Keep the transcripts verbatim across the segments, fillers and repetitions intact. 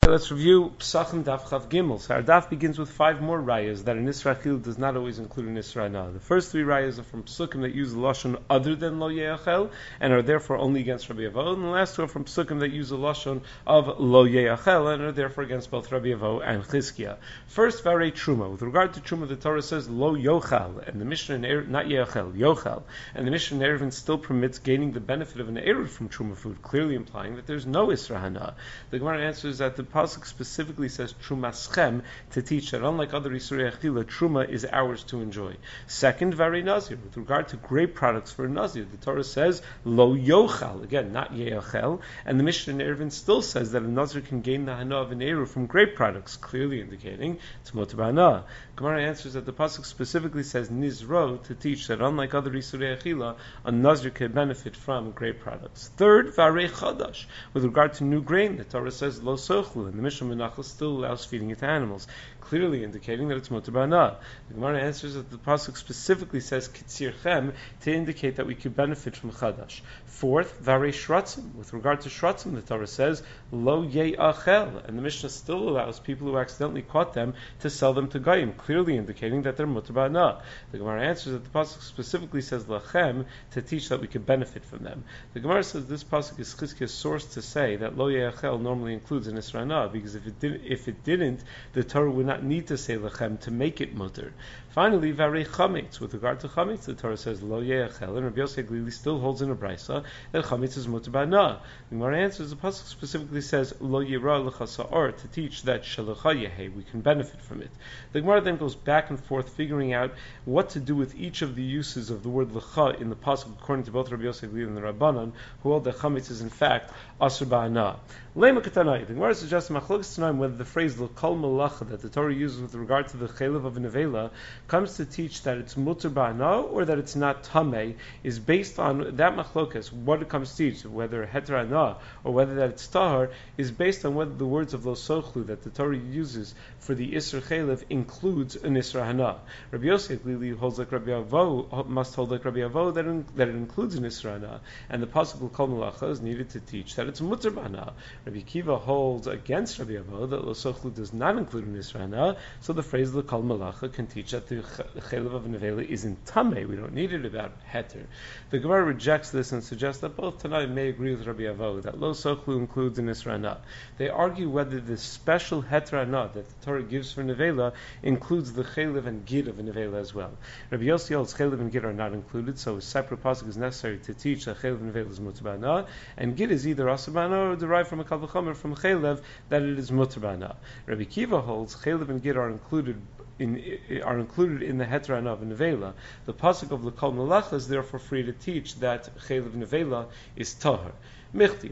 Let's review Psachim Daf Chav Gimel. So our daf begins with five more rayas that an Israel does not always include an Israel. The first three rayas are from Psukim that use lashon other than Lo Yeachel and are therefore only against Rabbi Avo, and the last two are from Psukim that use a lashon of Lo Yeachel and are therefore against both Rabbi Avo and Chizkiah. First, Varei Truma. With regard to Truma, the Torah says Lo Yochal, and the Mishnah in Erev, not Yeachel, Yochal, and the Mishnah in Erevin still permits gaining the benefit of an Erev from Truma food, clearly implying that there's no Isra Hana. The Gemara answers that the pasuk specifically says Trumaschem to teach that unlike other Isurei Achila, Truma is ours to enjoy. Second, Vari Nazir. With regard to grape products for a Nazir, the Torah says Lo Yochal, again, not Yeachel, and the Mishnah in Erevin still says that a Nazir can gain the Hana of an Eru from grape products, clearly indicating it's Motar Hana. Gemara answers that the pasuk specifically says Nizro to teach that unlike other Isurei Achila, a Nazir can benefit from grape products. Third, Varei Chadash. With regard to new grain, the Torah says Lo Sochlu, and the Mishnah Menachos still allows feeding it to animals, clearly indicating that it's Motar B'Hana. The Gemara answers that the pasuk specifically says Kitzir Chem to indicate that we could benefit from Chadash. Fourth, Varei Shratzim. With regard to Shratzim, the Torah says Lo Ye'achel, and the Mishnah still allows people who accidentally caught them to sell them to Goyim, clearly indicating that they're Motar B'Hana. The Gemara answers that the pasuk specifically says Lachem to teach that we could benefit from them. The Gemara says this pasuk is Chizkiah's source to say that Lo Ye'achel normally includes an Isra, because if it didn't, if it didn't, the Torah would not need to say Lechem to make it mutter. Finally, Varei Chametz. With regard to Chametz, the Torah says Lo Yeachel, and Rabbi Yosef Glili still holds in a brisa that Chametz is Motar B'Hana. The Gemara answers the pasuk specifically says Lo Yira Lecha Sa'or to teach that Shelecha Yehe we can benefit from it. The Gemara then goes back and forth figuring out what to do with each of the uses of the word Lecha in the pasuk according to both Rabbi Yosef Glili and the Rabbanan, who hold that Chametz is in fact Asur B'Hana. Lema Katanai. The Gemara suggests Machlokes Tanaim whether the phrase L'Kol Malacha that the Torah uses with regard to the Chelev of a Nevela comes to teach that it's Mutar B'Hana or that it's not Tameh is based on that Machlokes. What it comes to teach, whether Heter Hana or whether that it's Tahar, is based on whether the words of Lo Sochlu that the Torah uses for the Isra Chelev includes an Isra Hana. Rabbi Yosef Glili holds like Rabbi Avo, must hold like Rabbi Avo that, in, that it includes an Isra Hana, and the pasuk L'Kol Malacha is needed to teach that it's Mutar B'Hana. Rabbi Kiva holds against Rabbi Avo that Lo Sochlu does not include an Isra Hana, so the phrase L'Kol Malacha can teach that the Chelev of Nevela isn't Tameh. We don't need it about Heter. The Gemara rejects this and suggests that both Tanaim may agree with Rabbi Avo that Lo Sochlu includes an Isra Hana. They argue whether the special Heter Hana that the Torah gives for Nevela includes the Chelev and Gid of a Nevela as well. Rabbi Yossi holds Chelev and Gid are not included, so a separate pasuk is necessary to teach that Chelev and Nevela is Mutar B'Hana, and Gid is either Asur B'Hana or derived from a Kal V'chomer from Chelev that it is Mutar B'Hana. Rabbi Kiva holds Chelev and Gid are included In, are included in the Heter Hana of Nevela. The pasuk of L'Kol Malacha is therefore free to teach that Chelev Nevela is Tahar. Once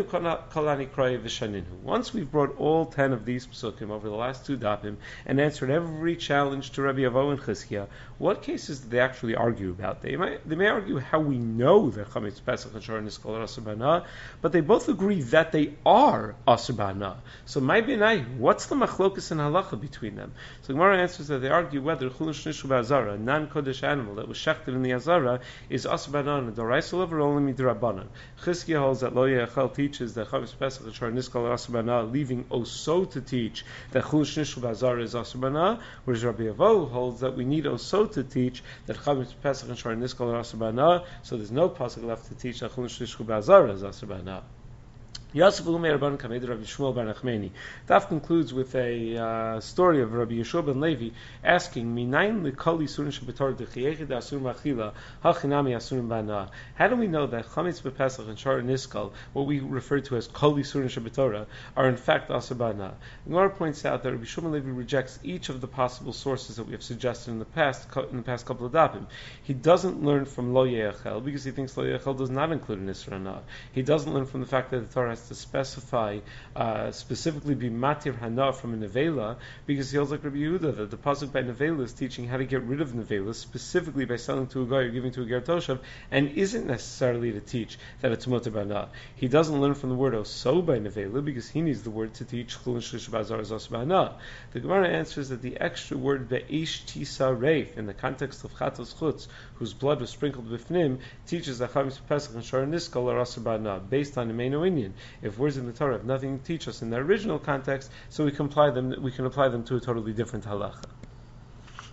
we've brought all ten of these psukim over the last two dapim and answered every challenge to Rabbi Avo and Chizkiah, what cases do they actually argue about? They may, they may argue how we know that Chametz Pesach and Shor Niskal are Asur B'Hana, but they both agree that they are Asur B'Hana. So my b'nai, what's the machlokas and halacha between them? So Gemara answers that they argue whether Chulun Shnishu B'Azara, a non-kodesh animal that was shechted in the Azara, is Asur B'Hana and a Doraisa level or only midrabanan. Chizkiah holds that Lo Yeachel teaches that Chametz Pesach and Shor Niskal are Asur B'Hana, leaving Oso to teach that Chulun Shnishu B'Azara is Asur B'Hana, whereas Rabbi Avo holds that we need Oso to teach that Chametz Pesach and Shor Niskal are Asur B'Hana, so there's no pasuk left to teach that Chulun Shnishu B'Azara is Asur B'Hana. Yosef Umeir Rabban Kamed Rabbi Shmuel Bar Nachmani. Daf concludes with a uh, story of Rabbi Yeshua ben Levi asking, "Minayin lekol yisurin shebetorah dechiyechid asur machila hachinami asurim b'ana." How do we know that Chametz b'Pesach and Shor Niskal, what we refer to as kol yisurin shebetorah, are in fact asur b'ana? Gemara points out that Rabbi Yeshua ben Levi rejects each of the possible sources that we have suggested in the past in the past couple of dapim. He doesn't learn from Lo Yeachel because he thinks Lo Yeachel does not include an Isra Hana. He doesn't learn from the fact that the Torah has to specify, uh, specifically be matir hana from a nevela, because he holds like Rabbi Yehuda that the pasuk by nevela is teaching how to get rid of nevela, specifically by selling to a guy or giving to a ger toshav, and isn't necessarily to teach that it's Motar B'Hana. He doesn't learn from the word oso by nevela because he needs the word to teach chulun shlish b'azar is Asur B'Hana. The Gemara answers that the extra word be'esh tisa reif in the context of chatos chutz, whose blood was sprinkled b'fnim, teaches that Chametz Pesach and Shor Niskal are Asur B'Hana, based on Imenu Inyan. If words in the Torah have nothing to teach us in their original context, so we can apply them. We can apply them to a totally different halacha.